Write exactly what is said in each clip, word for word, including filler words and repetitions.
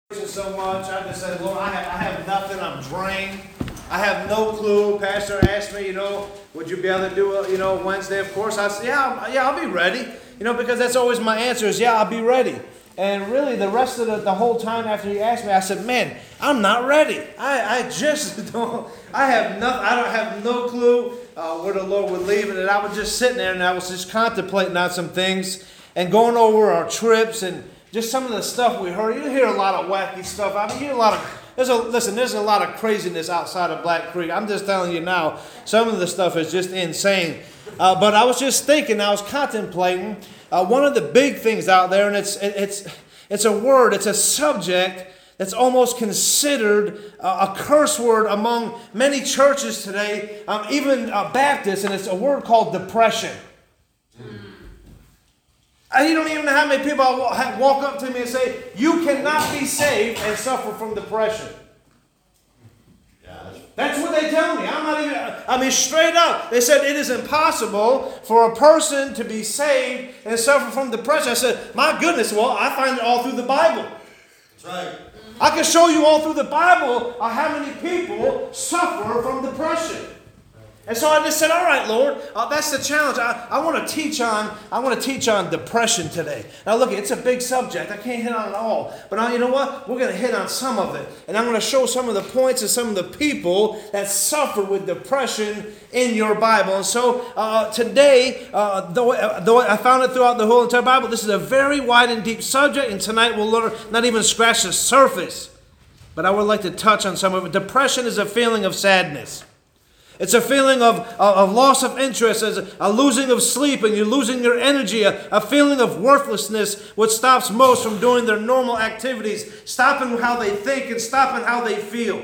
So much. I just said, Lord, I have, I have nothing. I'm drained. I have no clue. Pastor asked me, you know, would you be able to do it, you know, Wednesday? Of course. I said, yeah, yeah, I'll be ready. You know, because that's always my answer is, yeah, I'll be ready. And really, the rest of the, the whole time after he asked me, I said, man, I'm not ready. I, I just don't, I have nothing. I don't have no clue uh, where the Lord would lead. And I was just sitting there and I was just contemplating on some things and going over our trips and just some of the stuff we heard. You hear a lot of wacky stuff. I mean, you hear a lot of, there's a, listen, there's a lot of craziness outside of Black Creek. I'm just telling you now, some of the stuff is just insane. Uh, but I was just thinking, I was contemplating, uh, one of the big things out there, and it's, it's, it's a word, it's a subject that's almost considered a curse word among many churches today, um, even uh, Baptists, and it's a word called depression. You don't even know how many people walk up to me and say, you cannot be saved and suffer from depression. Yeah, that's what they tell me. I'm not even, I mean, straight up. They said it is impossible for a person to be saved and suffer from depression. I said, my goodness, well, I find it all through the Bible. That's right. I can show you all through the Bible how many people suffer from depression. And so I just said, all right, Lord, uh, that's the challenge. I, I want to teach on I want to teach on depression today. Now, look, it's a big subject. I can't hit on it all. But uh, you know what? We're going to hit on some of it. And I'm going to show some of the points of some of the people that suffer with depression in your Bible. And so uh, today, uh, though, uh, though I found it throughout the whole entire Bible, this is a very wide and deep subject. And tonight we'll learn, not even scratch the surface. But I would like to touch on some of it. Depression is a feeling of sadness. It's a feeling of, of, of loss of interest, as a, a losing of sleep, and you're losing your energy, a, a feeling of worthlessness, which stops most from doing their normal activities, stopping how they think and stopping how they feel.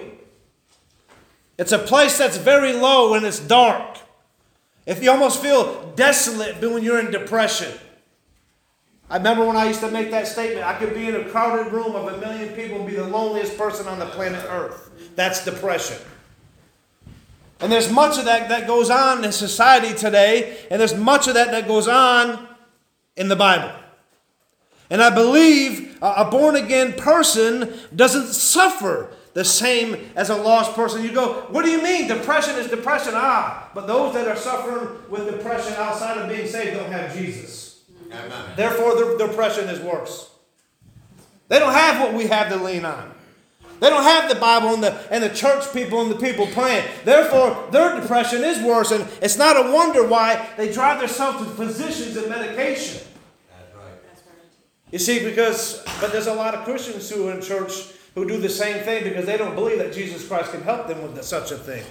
It's a place that's very low and it's dark. If you almost feel desolate when you're in depression. I remember when I used to make that statement, I could be in a crowded room of a million people and be the loneliest person on the planet Earth. That's depression. And there's much of that that goes on in society today, and there's much of that that goes on in the Bible. And I believe a born-again person doesn't suffer the same as a lost person. You go, what do you mean? Depression is depression. Ah, but those that are suffering with depression outside of being saved don't have Jesus. Amen. Therefore, their depression is worse. They don't have what we have to lean on. They don't have the Bible and the, and the church people and the people praying. Therefore, their depression is worse. And it's not a wonder why they drive themselves to physicians and medication. That's right. That's right. You see, because, but there's a lot of Christians who are in church who do the same thing because they don't believe that Jesus Christ can help them with such a thing.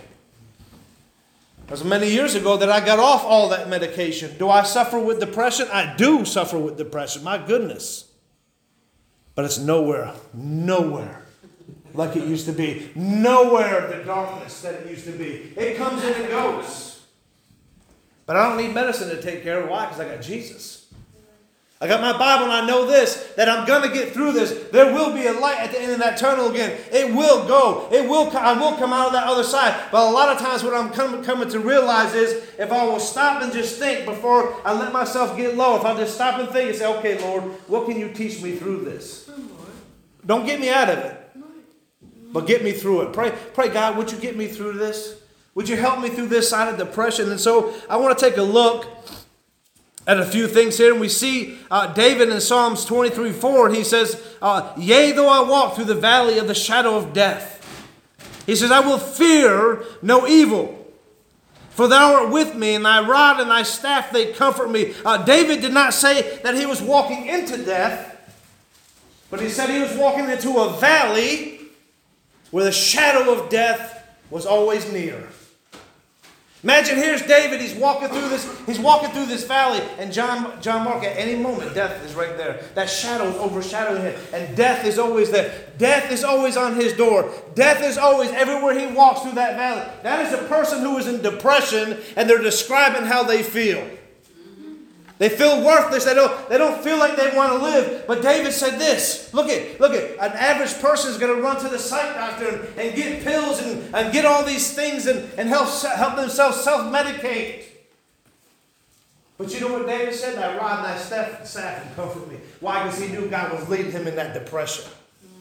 It was many years ago that I got off all that medication. Do I suffer with depression? I do suffer with depression. My goodness. But it's nowhere, nowhere like it used to be. Nowhere the darkness that it used to be. It comes and it goes. But I don't need medicine to take care of it. Why? Because I got Jesus. I got my Bible and I know this, that I'm going to get through this. There will be a light at the end of that tunnel again. It will go. It will. I will come out of that other side. But a lot of times what I'm coming, coming to realize is if I will stop and just think before I let myself get low, if I just stop and think and say, okay, Lord, what can you teach me through this? Don't get me out of it. But get me through it. Pray, pray, God, would you get me through this? Would you help me through this side of depression? And so I want to take a look at a few things here. And we see uh, David in Psalms twenty-three four. He says, uh, yea, though I walk through the valley of the shadow of death. He says, I will fear no evil. For thou art with me, and thy rod and thy staff, they comfort me. Uh, David did not say that he was walking into death. But he said he was walking into a valley where the shadow of death was always near. Imagine here's David, he's walking through this, he's walking through this valley, and John, John Mark, at any moment, death is right there. That shadow is overshadowing him, and death is always there. Death is always on his door. Death is always everywhere he walks through that valley. That is a person who is in depression, and they're describing how they feel. They feel worthless. They don't, they don't feel like they want to live. But David said this. Look at, look at, an average person is going to run to the psych doctor and, and get pills and, and get all these things and, and help, help themselves self-medicate. But you know what David said? Thy rod and thy staff, staff and comfort me. Why? Because he knew God was leading him in that depression.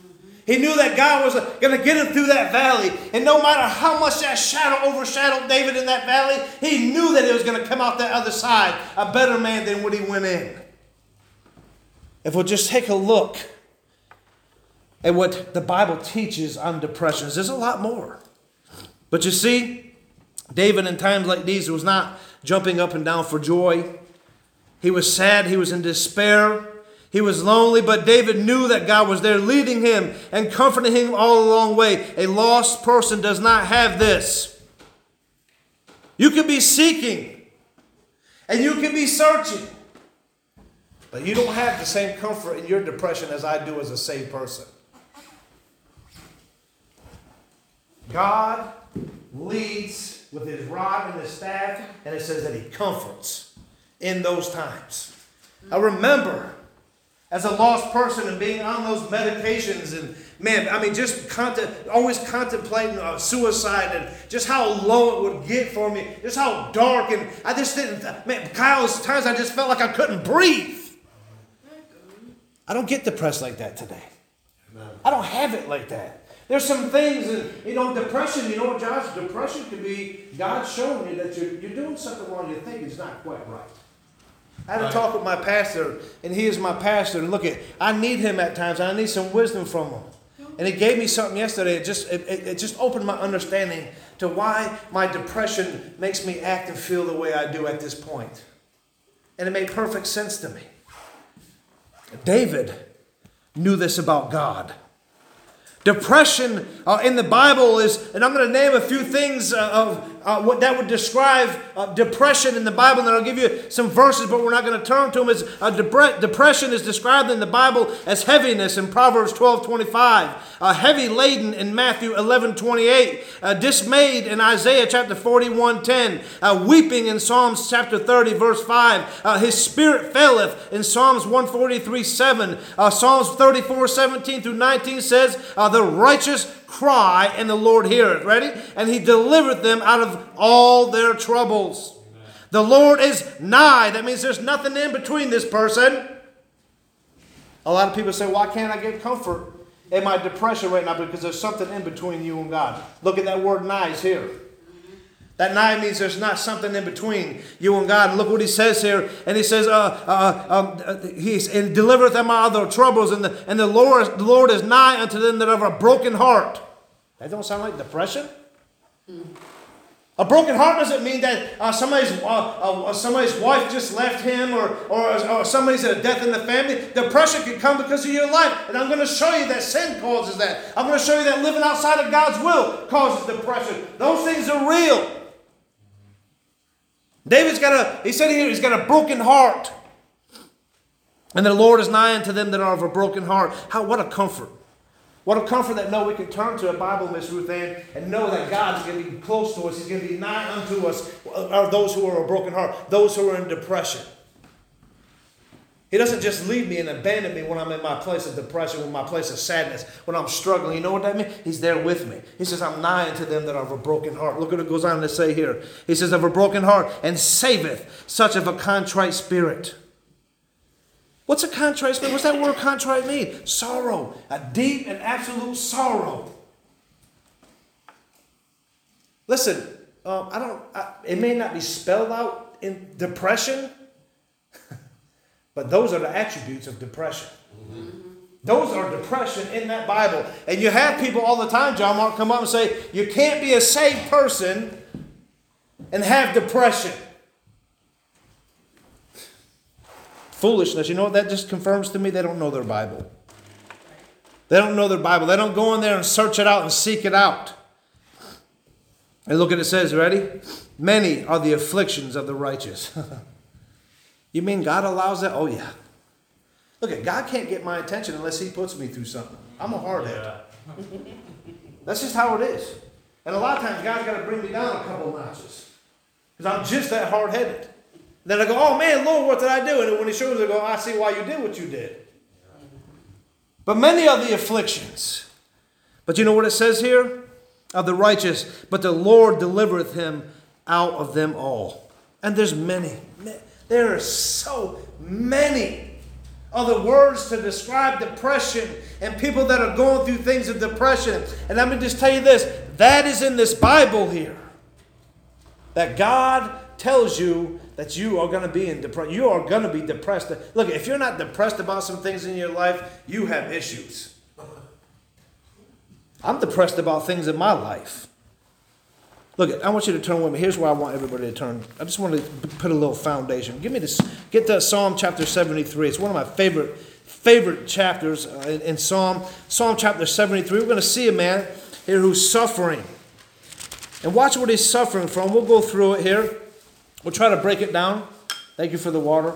He knew that God was going to get him through that valley. And no matter how much that shadow overshadowed David in that valley, he knew that he was going to come out that other side a better man than when he went in. If we'll just take a look at what the Bible teaches on depressions, there's a lot more. But you see, David in times like these was not jumping up and down for joy. He was sad. He was in despair. He was lonely, but David knew that God was there leading him and comforting him all along the way. A lost person does not have this. You could be seeking and you could be searching, but you don't have the same comfort in your depression as I do as a saved person. God leads with his rod and his staff, and it says that he comforts in those times. I remember as a lost person and being on those medications and, man, I mean, just contem- always contemplating uh, suicide and just how low it would get for me, just how dark, and I just didn't, man, Kyle's times I just felt like I couldn't breathe. I don't get depressed like that today. I don't have it like that. There's some things, and you know, depression, you know what, Josh? Depression could be God showing you that you're, you're doing something wrong, you think it's not quite right. I had a talk with my pastor, and he is my pastor. And look, at I need him at times. I need some wisdom from him. And he gave me something yesterday. It just it, it, it just opened my understanding to why my depression makes me act and feel the way I do at this point. And it made perfect sense to me. David knew this about God. Depression uh, in the Bible is, and I'm going to name a few things uh, of uh, what that would describe uh, depression in the Bible, and I'll give you some verses, but we're not going to turn to them. It's, uh, depre- depression is described in the Bible as heaviness in Proverbs twelve twenty-five, uh, heavy laden in Matthew eleven twenty-eight, uh, dismayed in Isaiah chapter forty-one ten, uh, weeping in Psalms chapter thirty verse five, uh, his spirit faileth in Psalms one forty-three seven, uh, Psalms thirty-four seventeen through nineteen says, uh, the righteous cry and the Lord heareth. Ready? And he delivereth them out of all their troubles. Amen. The Lord is nigh. That means there's nothing in between this person. A lot of people say, why can't I get comfort in my depression right now? Because there's something in between you and God. Look at that word nigh is here. That nigh means there's not something in between you and God. And look what he says here. And he says, uh, uh, um, he's and delivereth them out of their troubles. And the, and the Lord, the Lord is nigh unto them that have a broken heart. That don't sound like depression. Mm. A broken heart doesn't mean that uh, somebody's uh, uh, somebody's wife just left him, or, or or somebody's a death in the family. Depression can come because of your life. And I'm going to show you that sin causes that. I'm going to show you that living outside of God's will causes depression. Those things are real. David's got a, he said here, he's got a broken heart. And the Lord is nigh unto them that are of a broken heart. How, what a comfort. What a comfort that know we can turn to a Bible, Miss Ruth Ann, and know that God is going to be close to us. He's going to be nigh unto us, are those who are a broken heart, those who are in depression. He doesn't just leave me and abandon me when I'm in my place of depression, when my place of sadness, when I'm struggling. You know what that means? He's there with me. He says, I'm nigh unto them that are of a broken heart. Look what it goes on to say here. He says, of a broken heart, and saveth such of a contrite spirit. What's a contrite spirit? What's that word contrite mean? Sorrow. A deep and absolute sorrow. Listen, um, I don't. I, it may not be spelled out in depression, but those are the attributes of depression. Mm-hmm. Those are depression in that Bible. And you have people all the time, John Mark, come up and say, you can't be a saved person and have depression. Foolishness. You know what that just confirms to me? They don't know their Bible. They don't know their Bible. They don't go in there and search it out and seek it out. And look at it says, ready? Many are the afflictions of the righteous. You mean God allows that? Oh, yeah. Look, at God can't get my attention unless he puts me through something. I'm a hardhead. Yeah. That's just how it is. And a lot of times God's got to bring me down a couple notches. Because I'm just that hard-headed. Then I go, oh man, Lord, what did I do? And when he shows me, I go, I see why you did what you did. But many are the afflictions. But you know what it says here? Of the righteous. But the Lord delivereth him out of them all. And there's many. There are so many other words to describe depression and people that are going through things of depression. And let me just tell you this, that is in this Bible here. That God tells you that you are going to be in depression. You are going to be depressed. Look, if you're not depressed about some things in your life, you have issues. I'm depressed about things in my life. Look, I want you to turn with me. Here's where I want everybody to turn. I just want to put a little foundation. Give me this. Get to Psalm chapter seventy-three. It's one of my favorite, favorite chapters in, in Psalm. Psalm chapter seventy-three. We're going to see a man here who's suffering. And watch what he's suffering from. We'll go through it here. We'll try to break it down. Thank you for the water.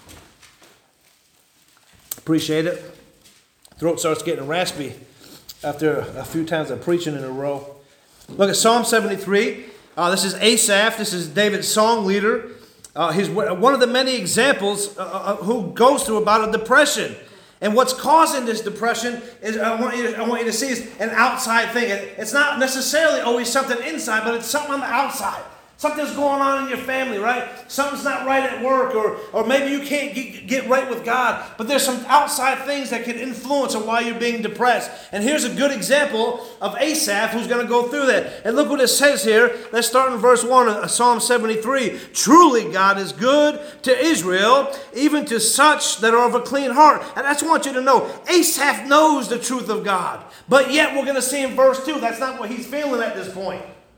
Appreciate it. Throat starts getting raspy after a few times of preaching in a row. Look at Psalm seventy-three. Uh, this is Asaph. This is David's song leader. Uh, he's one of the many examples uh, uh, who goes through about a depression. And what's causing this depression is, I want you to, I want you to see, is an outside thing. It, it's not necessarily always something inside, but it's something on the outside. Something's going on in your family, right? Something's not right at work, or, or maybe you can't get, get right with God. But there's some outside things that can influence on why you're being depressed. And here's a good example of Asaph who's going to go through that. And look what it says here. Let's start in verse one of Psalm seventy-three. Truly God is good to Israel, even to such that are of a clean heart. And I just want you to know, Asaph knows the truth of God. But yet we're going to see in verse two, that's not what he's feeling at this point.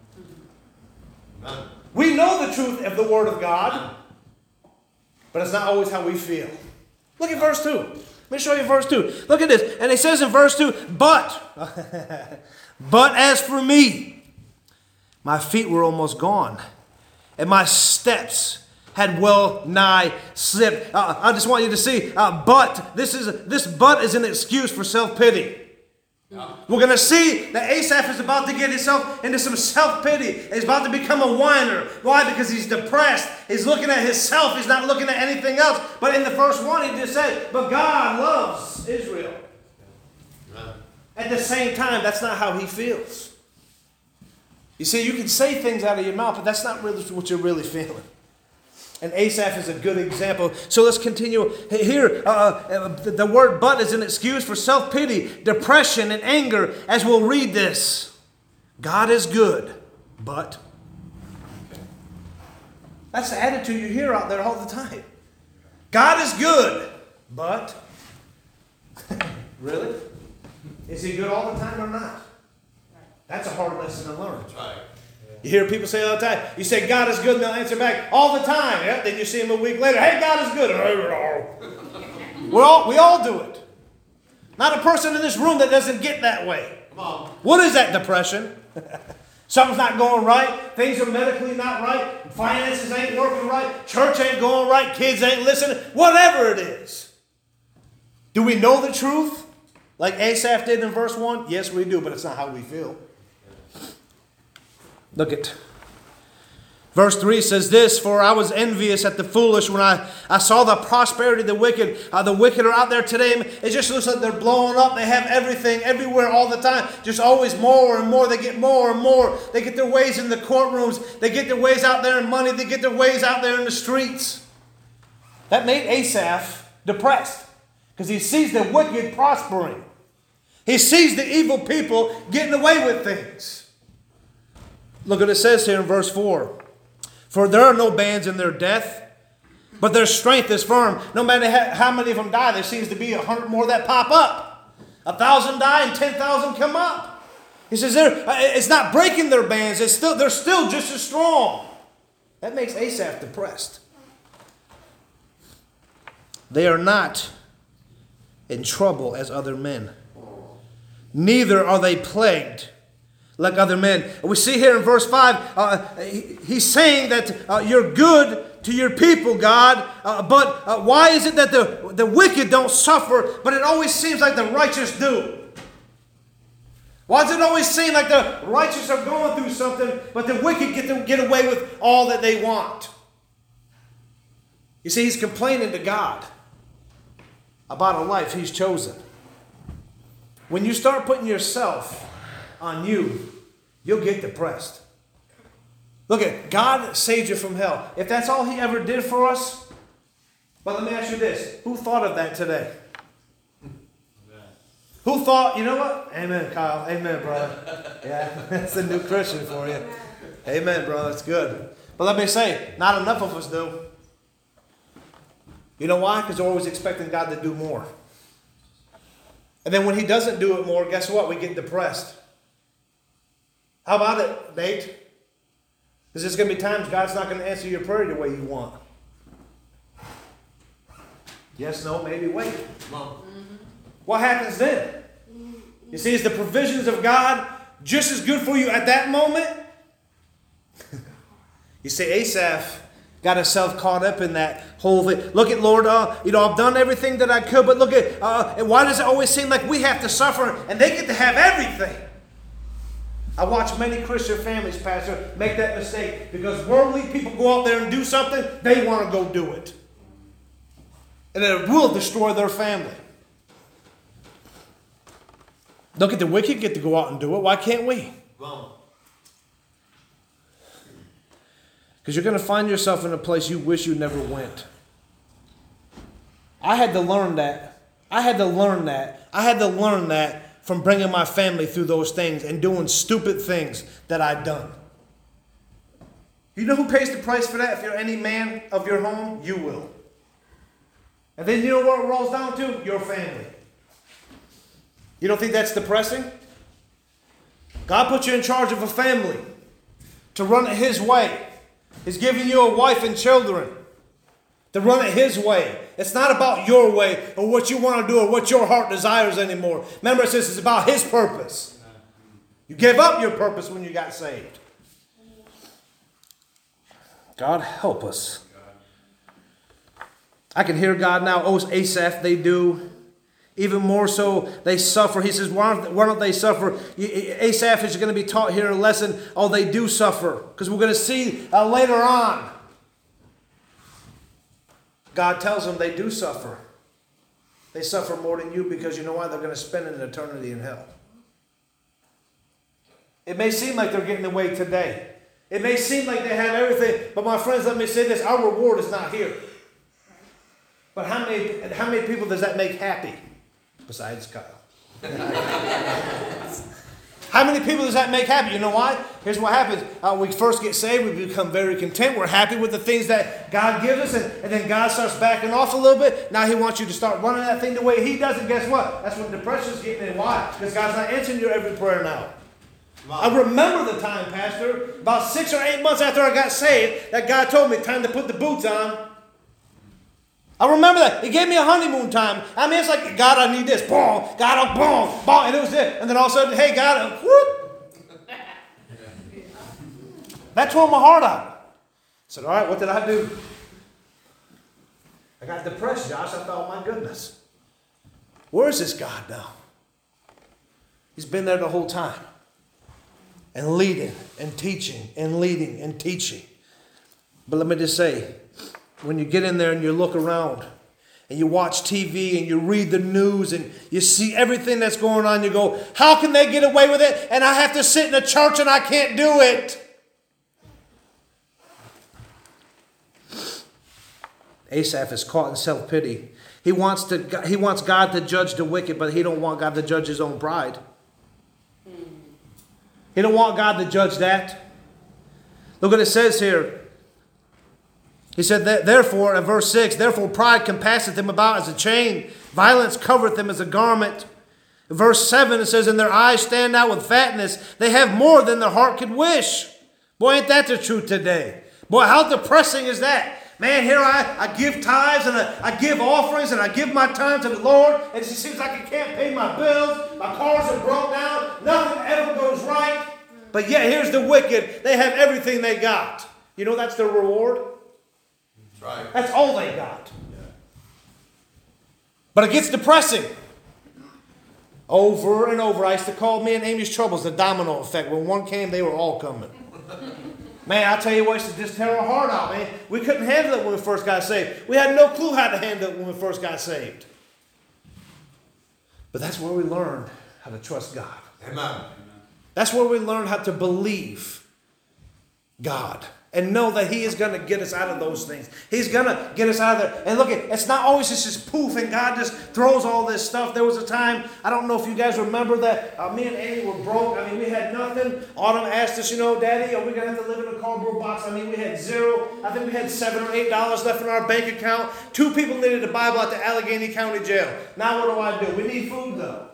We know the truth of the Word of God, but it's not always how we feel. Look at verse two. Let me show you verse two. Look at this. And it says in verse two, but, but as for me, my feet were almost gone, and my steps had well nigh slipped. Uh, I just want you to see, uh, but, this is this but is an excuse for self-pity. We're going to see that Asaph is about to get himself into some self-pity. He's about to become a whiner. Why? Because he's depressed. He's looking at himself. He's not looking at anything else. But in the first one, he just said, but God loves Israel. At the same time, that's not how he feels. You see, you can say things out of your mouth, but that's not really what you're really feeling. And Asaph is a good example. So let's continue. Here, uh, the word but is an excuse for self-pity, depression, and anger, as we'll read this. God is good, but. That's the attitude you hear out there all the time. God is good, but. Really? Is he good all the time or not? That's a hard lesson to learn. Right. You hear people say all the time, you say God is good, and they'll answer back all the time. Yeah? Then you see them a week later, hey, God is good. we all, we all do it. Not a person in this room that doesn't get that way. Come on. What is that depression? Something's not going right. Things are medically not right. Finances ain't working right. Church ain't going right. Kids ain't listening. Whatever it is. Do we know the truth? Like Asaph did in verse one? Yes, we do, but it's not how we feel. Look at verse three says this, for I was envious at the foolish when I, I saw the prosperity of the wicked. Uh, the wicked are out there today. It just looks like they're blowing up. They have everything everywhere all the time. Just always more and more. They get more and more. They get their ways in the courtrooms. They get their ways out there in money. They get their ways out there in the streets. That made Asaph depressed because he sees the wicked prospering. He sees the evil people getting away with things. Look what it says here in verse four. For there are no bands in their death, but their strength is firm. No matter how many of them die, there seems to be a hundred more that pop up. A thousand die and ten thousand come up. He says it's not breaking their bands. It's still, they're still just as strong. That makes Asaph depressed. They are not in trouble as other men. Neither are they plagued like other men. We see here in verse five, uh, he, he's saying that uh, you're good to your people, God, uh, but uh, why is it that the, the wicked don't suffer, but it always seems like the righteous do? Why does it always seem like the righteous are going through something, but the wicked get to get away with all that they want? You see, he's complaining to God about a life he's chosen. When you start putting yourself on you, you'll get depressed. Look at God saved you from hell. If that's all he ever did for us, But let me ask you this. Who thought of that today? Who thought, you know what? Amen, Kyle. Amen, brother. Yeah, that's a new Christian for you. Amen, brother. That's good. But let me say, not enough of us do. You know why? Because they're always expecting God to do more. And then when he doesn't do it more, guess what? We get depressed. How about it, Nate? Because there's going to be times God's not going to answer your prayer the way you want. Yes, no, maybe, wait. Mm-hmm. What happens then? You see, is the provisions of God just as good for you at that moment? You see, Asaph got himself caught up in that whole thing. Look at, Lord, uh, you know, I've done everything that I could, but look at, uh, and why does it always seem like we have to suffer and they get to have everything? I watch many Christian families, Pastor, make that mistake because worldly people go out there and do something, they want to go do it. And it will destroy their family. Look at the wicked get to go out and do it. Why can't we? Because you're going to find yourself in a place you wish you never went. I had to learn that. I had to learn that. I had to learn that from bringing my family through those things and doing stupid things that I'd done. You know who pays the price for that? If you're any man of your home, you will. And then you know what it rolls down to? Your family. You don't think that's depressing? God put you in charge of a family to run it His way. He's giving you a wife and children to run it His way. It's not about your way or what you want to do or what your heart desires anymore. Remember, it says it's about His purpose. You gave up your purpose when you got saved. God help us. I can hear God now. Oh, Asaph, they do. Even more so, they suffer. He says, why don't, why don't they suffer? Asaph is going to be taught here a lesson. Oh, they do suffer. Because we're going to see uh, later on. God tells them they do suffer. They suffer more than you because you know why? They're going to spend an eternity in hell. It may seem like they're getting away today. It may seem like they have everything. But my friends, let me say this. Our reward is not here. But how many, how many people does that make happy? Besides Kyle. How many people does that make happy? You know why? Here's what happens. Uh, we first get saved. We become very content. We're happy with the things that God gives us. And, and then God starts backing off a little bit. Now He wants you to start running that thing the way He does. And guess what? That's when depression's getting in. Why? Because God's not answering your every prayer now. I remember the time, Pastor, about six or eight months after I got saved, that God told me, time to put the boots on. I remember that. He gave me a honeymoon time. I mean, it's like, God, I need this. Boom. God, boom. Boom. And it was it. And then all of a sudden, hey, God, whoop. That tore my heart out. I said, all right, what did I do? I got depressed, Josh. I thought, oh, my goodness. Where is this God now? He's been there the whole time. And leading and teaching and leading and teaching. But let me just say, when you get in there and you look around and you watch T V and you read the news and you see everything that's going on, you go, how can they get away with it? And I have to sit in a church and I can't do it. Asaph is caught in self-pity. He wants to, he wants God to judge the wicked, but he don't want God to judge his own pride. He don't want God to judge that. Look what it says here. He said, that, therefore, in verse six, therefore pride compasseth him about as a chain. Violence covereth him as a garment. In verse seven, it says, and their eyes stand out with fatness. They have more than their heart could wish. Boy, ain't that the truth today. Boy, how depressing is that? Man, here I, I give tithes and I, I give offerings and I give my time to the Lord. And it seems like I can't pay my bills. My cars are broke down. Nothing ever goes right. But yet here's the wicked. They have everything they got. You know that's their reward? That's right. That's all they got. Yeah. But it gets depressing. Over and over. I used to call me and Amy's troubles the domino effect. When one came, they were all coming. Man, I tell you what, it just tear our heart out, man. We couldn't handle it when we first got saved. We had no clue how to handle it when we first got saved. But that's where we learned how to trust God. Amen. That's where we learned how to believe God and know that He is going to get us out of those things. He's going to get us out of there. And look, it's not always just this poof and God just throws all this stuff. There was a time, I don't know if you guys remember that uh, me and Amy were broke. I mean, we had nothing. Autumn asked us, you know, Daddy, are we going to have to live in a cardboard box? I mean, we had zero. I think we had seven or eight dollars left in our bank account. Two people needed a Bible at the Allegheny County Jail. Now what do I do? We need food, though.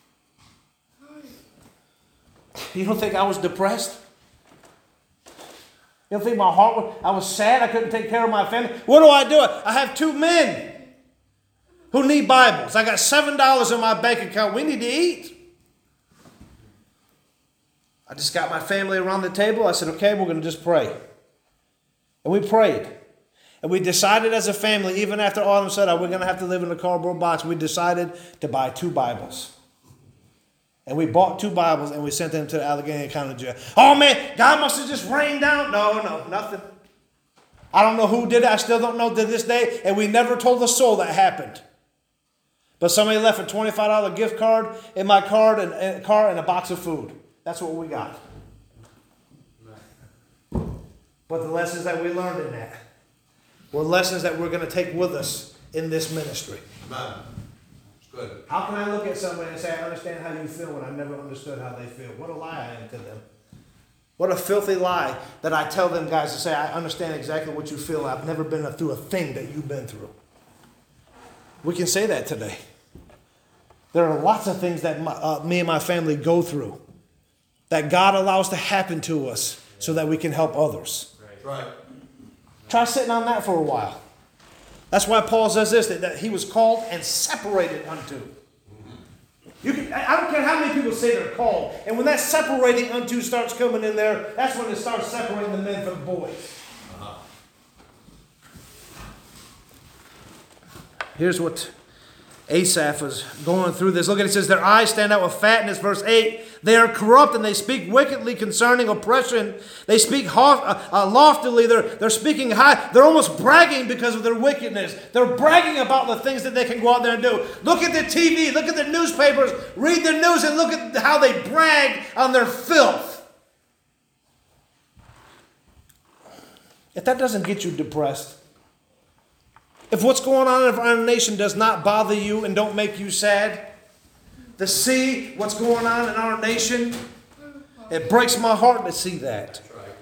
You don't think I was depressed? You don't think my heart was, I was sad I couldn't take care of my family? What do I do? I have two men who need Bibles. I got seven dollars in my bank account. We need to eat. I just got my family around the table. I said, okay, we're going to just pray. And we prayed. And we decided as a family, even after Autumn said, oh, we're going to have to live in a cardboard box, we decided to buy two Bibles. And we bought two Bibles and we sent them to the Allegheny County Jail. Oh man, God must have just rained down. No, no, nothing. I don't know who did it. I still don't know to this day. And we never told a soul that happened. But somebody left a twenty-five dollar gift card in my card and, and car and a box of food. That's what we got. But the lessons that we learned in that were lessons that we're going to take with us in this ministry. Amen. Good. How can I look at somebody and say, I understand how you feel when I never understood how they feel? What a lie I am to them. What a filthy lie that I tell them guys to say, I understand exactly what you feel. I've never been through a thing that you've been through. We can say that today. There are lots of things that my, uh, me and my family go through that God allows to happen to us so that we can help others. Right. Try sitting on that for a while. That's why Paul says this, that, that he was called and separated unto. You can, I don't care how many people say they're called. And when that separating unto starts coming in there, that's when it starts separating the men from the boys. Uh-huh. Here's what Asaph was going through this. Look at it, it says, their eyes stand out with fatness. Verse eight, they are corrupt and they speak wickedly concerning oppression. They speak uh, uh, loftily. They're, they're speaking high. They're almost bragging because of their wickedness. They're bragging about the things that they can go out there and do. Look at the T V. Look at the newspapers. Read the news and look at how they brag on their filth. If that doesn't get you depressed, if what's going on in our nation does not bother you and don't make you sad, to see what's going on in our nation, it breaks my heart to see that.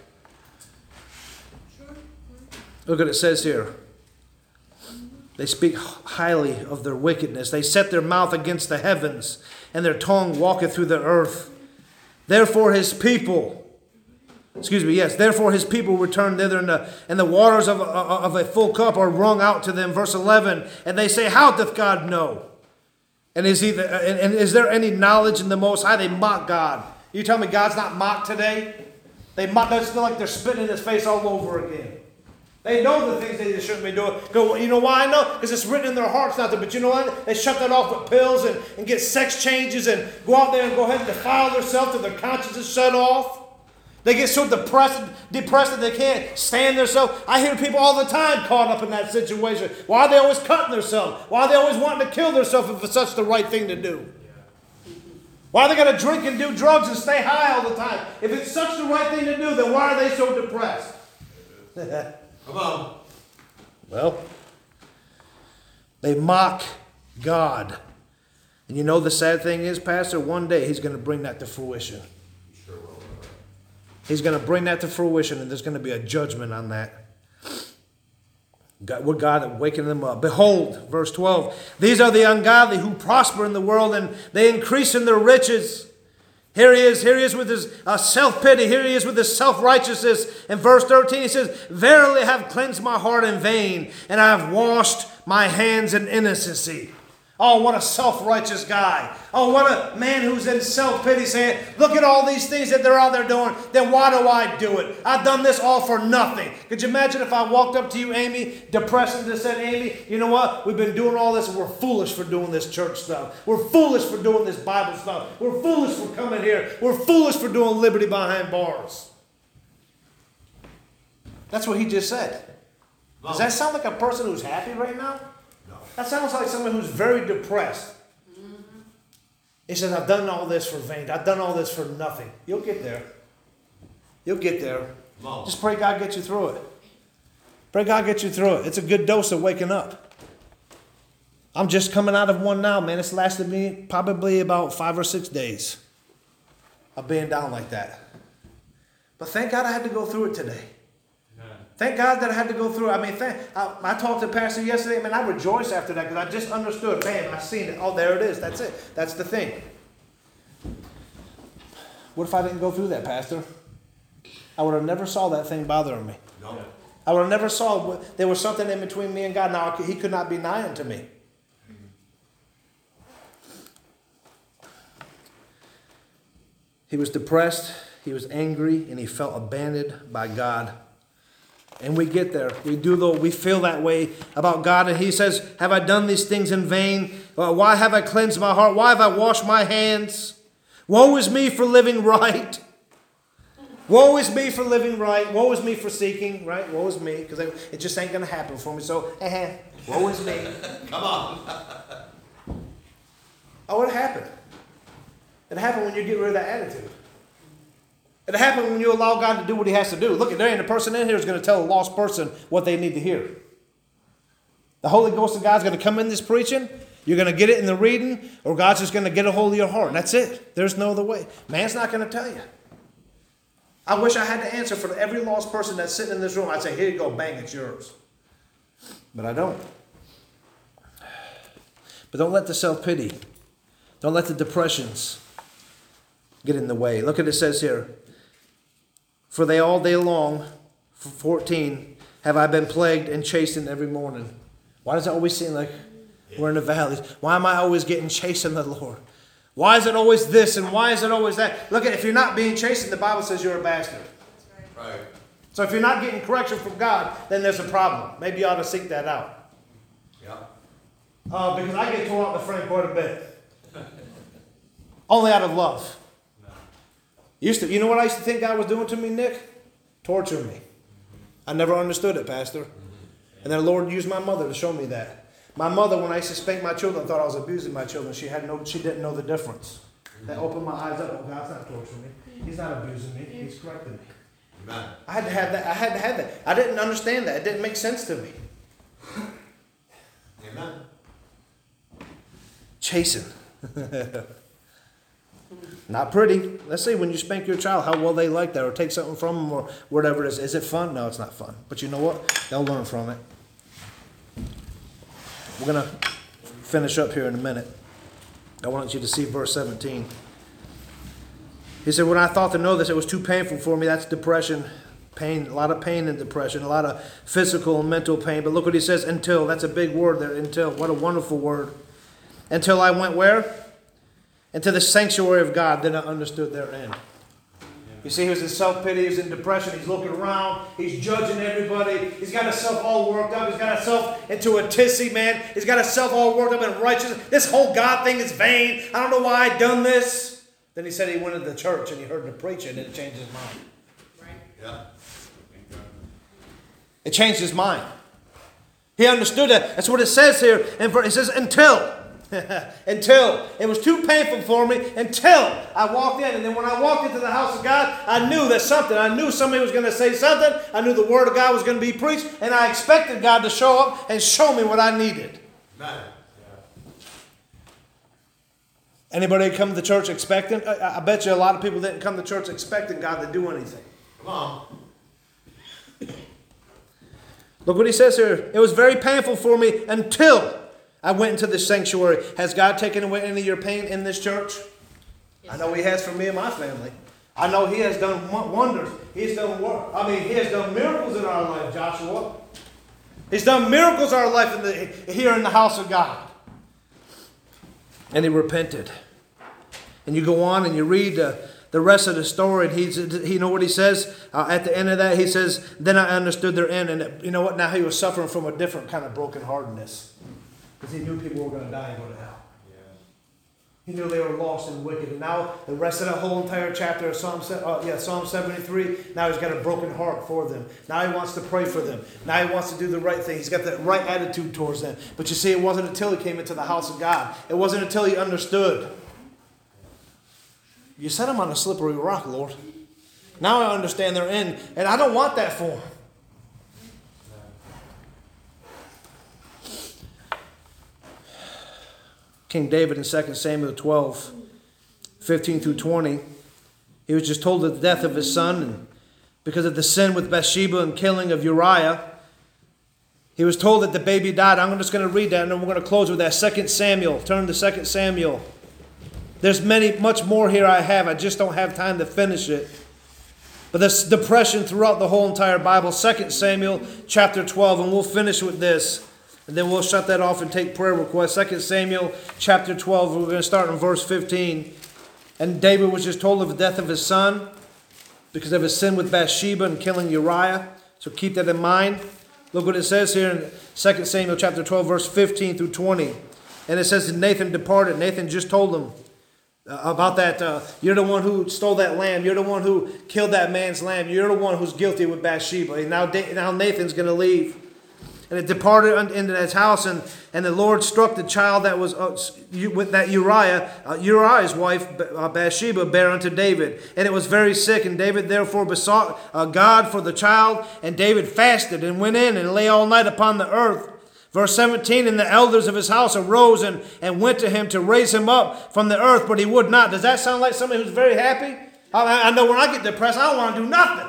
Look what it says here. They speak highly of their wickedness. They set their mouth against the heavens, and their tongue walketh through the earth. Therefore his people... Excuse me, yes. Therefore his people return thither, and the, and the waters of a, of a full cup are wrung out to them. Verse eleven. And they say, how doth God know? And is he the, and, and is there any knowledge in the Most High? They mock God. You tell me God's not mocked today? They mock. It's like they're spitting in his face all over again. They know the things they shouldn't be doing. Go, you know why I know? Because it's written in their hearts not to. But you know what? They shut that off with pills and, and get sex changes and go out there and go ahead and defile themselves till their conscience is shut off. They get so depressed, depressed that they can't stand themselves. I hear people all the time caught up in that situation. Why are they always cutting themselves? Why are they always wanting to kill themselves if it's such the right thing to do? Why are they going to drink and do drugs and stay high all the time? If it's such the right thing to do, then why are they so depressed? Come on. Well, they mock God. And you know the sad thing is, Pastor, one day he's going to bring that to fruition. He's going to bring that to fruition, and there's going to be a judgment on that. God, we're God waking them up. Behold, verse twelve, these are the ungodly who prosper in the world, and they increase in their riches. Here he is, here he is with his uh, self-pity. Here he is with his self-righteousness. In verse thirteen, he says, verily I have cleansed my heart in vain, and I have washed my hands in innocency. Oh, what a self-righteous guy. Oh, what a man who's in self-pity saying, look at all these things that they're out there doing. Then why do I do it? I've done this all for nothing. Could you imagine if I walked up to you, Amy, depressed, and just said, Amy, you know what? We've been doing all this and we're foolish for doing this church stuff. We're foolish for doing this Bible stuff. We're foolish for coming here. We're foolish for doing liberty behind bars. That's what he just said. Does that sound like a person who's happy right now? That sounds like someone who's very depressed. Mm-hmm. He says, I've done all this for vain. I've done all this for nothing. You'll get there. You'll get there. Come on. Just pray God gets you through it. Pray God gets you through it. It's a good dose of waking up. I'm just coming out of one now, man. It's lasted me probably about five or six days of being down like that. But thank God I had to go through it today. Thank God that I had to go through it. I mean, thank, I, I talked to Pastor yesterday, man. I rejoiced after that because I just understood. Bam, I seen it. Oh, there it is. That's it. That's the thing. What if I didn't go through that, Pastor? I would have never saw that thing bothering me. No. I would have never saw there was something in between me and God. Now, he could not be nigh unto me. He was depressed, he was angry, and he felt abandoned by God. And we get there. We do though. We feel that way about God. And he says, have I done these things in vain? Uh, why have I cleansed my heart? Why have I washed my hands? Woe is me for living right. Woe is me for living right. Woe is me for seeking, right? Woe is me, because it just ain't going to happen for me. So, eh, woe is me. Come on. Oh, it happened. It happened when you get rid of that attitude. It happened when you allow God to do what he has to do. Look, there ain't a person in here who's going to tell a lost person what they need to hear. The Holy Ghost of God's going to come in this preaching. You're going to get it in the reading, or God's just going to get a hold of your heart. And that's it. There's no other way. Man's not going to tell you. I wish I had to answer for every lost person that's sitting in this room. I'd say, here you go, bang, it's yours. But I don't. But don't let the self-pity, don't let the depressions get in the way. Look at it says here. For they all day long, fourteen, have I been plagued and chastened every morning. Why does it always seem like we're in the valleys? Why am I always getting chastened, the Lord? Why is it always this and why is it always that? Look, at if you're not being chastened, the Bible says you're a bastard. Right. So if you're not getting correction from God, then there's a problem. Maybe you ought to seek that out. Yeah. Uh, because I get torn out in the front quite a bit. Only out of love. Used to, you know what I used to think God was doing to me, Nick? Torturing me. I never understood it, Pastor. And then the Lord used my mother to show me that. My mother, when I used to spank my children, thought I was abusing my children. She had no, she didn't know the difference. That opened my eyes up. Oh, God's not torturing me. He's not abusing me. He's correcting me. Amen. I had to have that. I had to have that. I didn't understand that. It didn't make sense to me. Amen. Chasing. Not pretty. Let's see, when you spank your child, how well they like that, or take something from them, or whatever it is. Is it fun? No, it's not fun. But you know what? They'll learn from it. We're going to finish up here in a minute. I want you to see verse seventeen. He said, when I thought to know this, it was too painful for me. That's depression. Pain, a lot of pain and depression, a lot of physical and mental pain. But look what he says, until. That's a big word there, until. What a wonderful word. Until I went where? Into the sanctuary of God, then I understood their end. You see, he was in self-pity, he was in depression, he's looking around, he's judging everybody, he's got himself all worked up, he's got himself into a tissy, man, he's got himself all worked up and righteous. This whole God thing is vain. I don't know why I've done this. Then he said he went into the church and he heard the preaching and it changed his mind. Right. Yeah. It changed his mind. He understood that. That's what it says here. And it says, until. until. It was too painful for me until I walked in. And then when I walked into the house of God, I knew that something. I knew somebody was going to say something. I knew the word of God was going to be preached. And I expected God to show up and show me what I needed. Amen. Anybody come to the church expecting? I, I bet you a lot of people didn't come to church expecting God to do anything. Come on. Look what he says here. It was very painful for me until I went into the sanctuary. Has God taken away any of your pain in this church? Yes, I know he has for me and my family. I know he has done wonders. He's done work. I mean, he has done miracles in our life, Joshua. He's done miracles in our life in the, here in the house of God. And he repented. And you go on and you read uh, the rest of the story. And he's, you know what he says? Uh, at the end of that, he says, then I understood their end. And you know what? Now he was suffering from a different kind of brokenheartedness. Because he knew people were going to die and go to hell. Yeah. He knew they were lost and wicked. And now the rest of that whole entire chapter of Psalm, uh, yeah, Psalm seventy-three, now he's got a broken heart for them. Now he wants to pray for them. Now he wants to do the right thing. He's got that right attitude towards them. But you see, it wasn't until he came into the house of God. It wasn't until he understood. You set him on a slippery rock, Lord. Now I understand their end, and I don't want that for them. King David in Second Samuel twelve, fifteen through twenty, he was just told of the death of his son, and because of the sin with Bathsheba and killing of Uriah, he was told that the baby died. I'm just going to read that, and then we're going to close with that. Second Samuel. Turn to Second Samuel. There's many, much more here I have. I just don't have time to finish it. But there's depression throughout the whole entire Bible. Second Samuel chapter twelve, and we'll finish with this. And then we'll shut that off and take prayer requests. Second Samuel chapter twelve, we're going to start in verse fifteen. And David was just told of the death of his son because of his sin with Bathsheba and killing Uriah. So keep that in mind. Look what it says here in Second Samuel chapter twelve, verse fifteen through twenty. And it says that Nathan departed. Nathan just told him uh, about that. Uh, you're the one who stole that lamb. You're the one who killed that man's lamb. You're the one who's guilty with Bathsheba. And now, now Nathan's going to leave. And it departed into his house, and, and the Lord struck the child that was uh, with that Uriah, uh, Uriah's wife uh, Bathsheba, bare unto David. And it was very sick, and David therefore besought uh, God for the child. And David fasted and went in and lay all night upon the earth. Verse seventeen, and the elders of his house arose and, and went to him to raise him up from the earth, but he would not. Does that sound like somebody who's very happy? I, I know when I get depressed, I don't want to do nothing.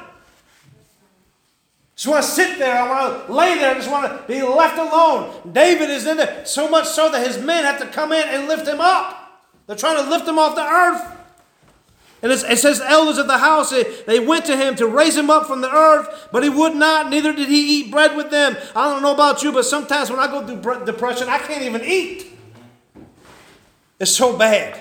Just want to sit there. I want to lay there. I just want to be left alone. David is in there so much so that his men have to come in and lift him up. They're trying to lift him off the earth. And it says elders of the house, they went to him to raise him up from the earth, but he would not, neither did he eat bread with them. I don't know about you, but sometimes when I go through depression, I can't even eat. It's so bad.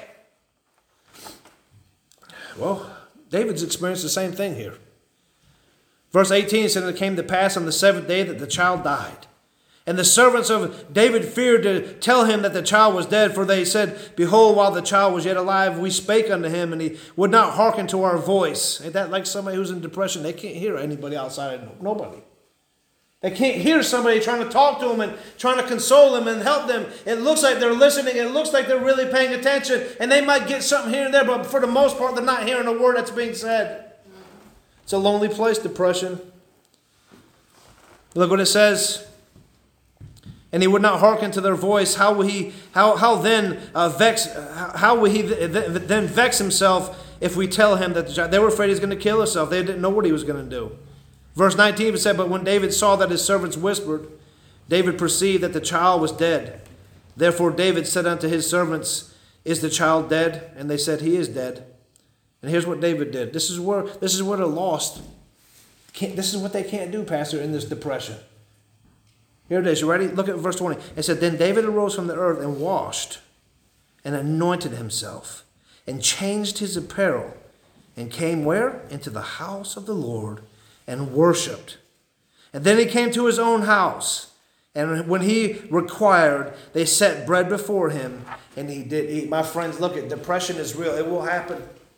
Well, David's experienced the same thing here. Verse eighteen said, and it came to pass on the seventh day that the child died. And the servants of David feared to tell him that the child was dead, for they said, behold, while the child was yet alive, we spake unto him, and he would not hearken to our voice. Ain't that like somebody who's in depression? They can't hear anybody outside, nobody. They can't hear somebody trying to talk to them and trying to console them and help them. It looks like they're listening. It looks like they're really paying attention, and they might get something here and there, but for the most part, they're not hearing a word that's being said. It's a lonely place, depression. Look what it says. And he would not hearken to their voice. How will he? How how then uh, vex? How will he th- th- then vex himself if we tell him that the child? They were afraid he's going to kill himself. They didn't know what he was going to do. Verse nineteen it said, but when David saw that his servants whispered, David perceived that the child was dead. Therefore David said unto his servants, is the child dead? And they said, he is dead. And here's what David did. This is where this is where they're lost. Can't, this is what they can't do, Pastor, in this depression. Here it is. You ready? Look at verse twenty. It said, then David arose from the earth and washed and anointed himself and changed his apparel and came where? Into the house of the Lord and worshipped. And then he came to his own house. And when he required, they set bread before him and he did eat. My friends, look at depression is real. It will happen.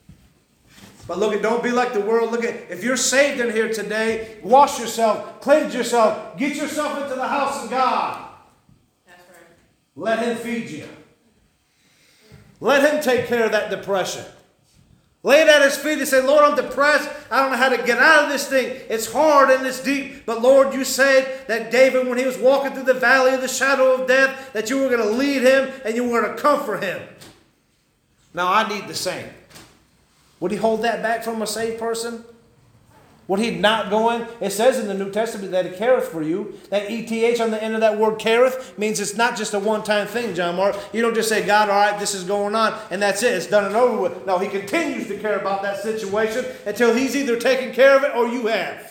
But look at, don't be like the world. Look at, if you're saved in here today, wash yourself, cleanse yourself, get yourself into the house of God. That's right. Let him feed you. Let him take care of that depression. Lay it at his feet and say, Lord, I'm depressed. I don't know how to get out of this thing. It's hard and it's deep. But Lord, you said that David, when he was walking through the valley of the shadow of death, that you were going to lead him and you were going to comfort him. Now I need the same. Would he hold that back from a saved person? Would he not go in? It says in the New Testament that it careth for you. That E T H on the end of that word careth means it's not just a one-time thing, John Mark. You don't just say, God, all right, this is going on, and that's it. It's done and over with. No, he continues to care about that situation until he's either taken care of it or you have.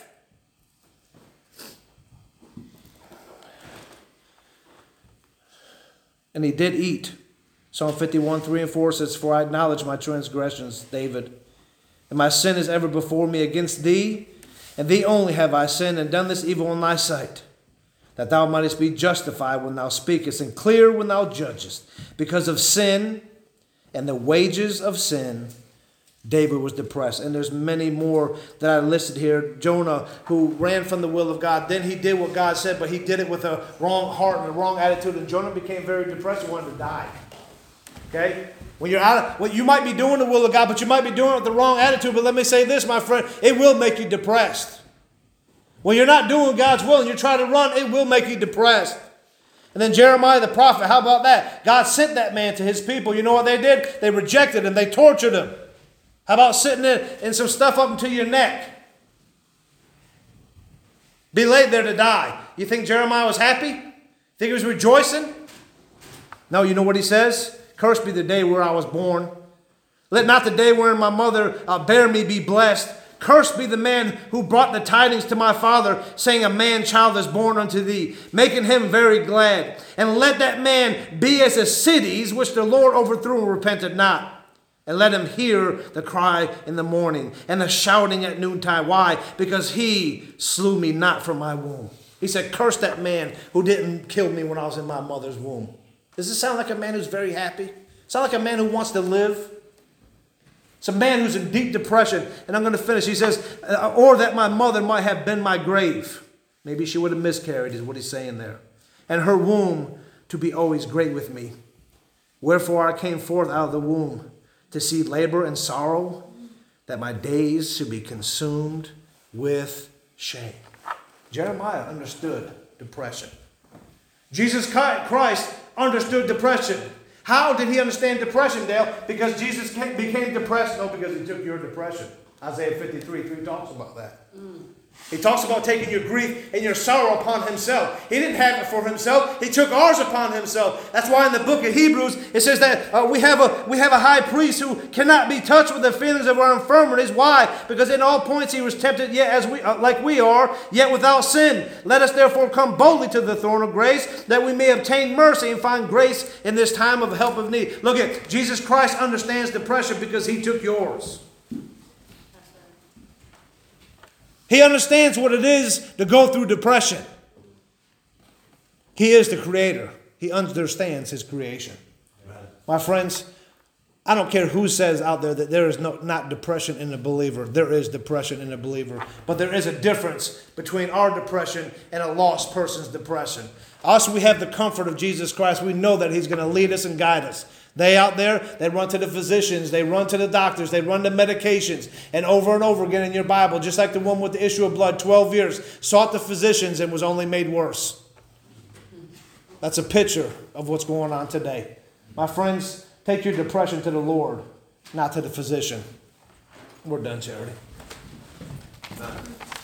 And he did eat. Psalm fifty-one, three and four says, for I acknowledge my transgressions, David, and my sin is ever before me against thee, and thee only have I sinned and done this evil in thy sight, that thou mightest be justified when thou speakest and clear when thou judgest. Because of sin and the wages of sin, David was depressed. And there's many more that I listed here. Jonah, who ran from the will of God. Then he did what God said, but he did it with a wrong heart and a wrong attitude. And Jonah became very depressed and wanted to die. Okay? When you're out of, well, you might be doing the will of God, but you might be doing it with the wrong attitude. But let me say this, my friend, it will make you depressed. When you're not doing God's will and you're trying to run, it will make you depressed. And then Jeremiah the prophet, how about that? God sent that man to his people. You know what they did? They rejected him. They tortured him. How about sitting in, in some stuff up into your neck? Be laid there to die. You think Jeremiah was happy? Think he was rejoicing? No, you know what he says? Cursed be the day where I was born. Let not the day wherein my mother uh, bare me be blessed. Cursed be the man who brought the tidings to my father, saying, a man-child is born unto thee, making him very glad. And let that man be as the cities which the Lord overthrew and repented not. And let him hear the cry in the morning and the shouting at noontide. Why? Because he slew me not from my womb. He said, curse that man who didn't kill me when I was in my mother's womb. Does this sound like a man who's very happy? Sound like a man who wants to live? It's a man who's in deep depression. And I'm going to finish. He says, or that my mother might have been my grave. Maybe she would have miscarried, is what he's saying there. And her womb to be always great with me. Wherefore I came forth out of the womb to see labor and sorrow, that my days should be consumed with shame. Jeremiah understood depression. Jesus Christ understood depression. How did he understand depression, Dale? Because Jesus became depressed? No, because he took your depression. Isaiah fifty-three, three talks about that. Mm. He talks about taking your grief and your sorrow upon himself. He didn't have it for himself. He took ours upon himself. That's why in the book of Hebrews, it says that uh, we have a we have a high priest who cannot be touched with the feelings of our infirmities. Why? Because in all points he was tempted yet as we uh, like we are, yet without sin. Let us therefore come boldly to the throne of grace, that we may obtain mercy and find grace in this time of help of need. Look at Jesus Christ understands depression because he took yours. He understands what it is to go through depression. He is the creator. He understands his creation. Amen. My friends, I don't care who says out there that there is no, not depression in a believer. There is depression in a believer. But there is a difference between our depression and a lost person's depression. Us, we have the comfort of Jesus Christ. We know that he's going to lead us and guide us. They out there, they run to the physicians, they run to the doctors, they run to medications. And over and over again in your Bible, just like the one with the issue of blood, twelve years, sought the physicians and was only made worse. That's a picture of what's going on today. My friends, take your depression to the Lord, not to the physician. We're done, Charity.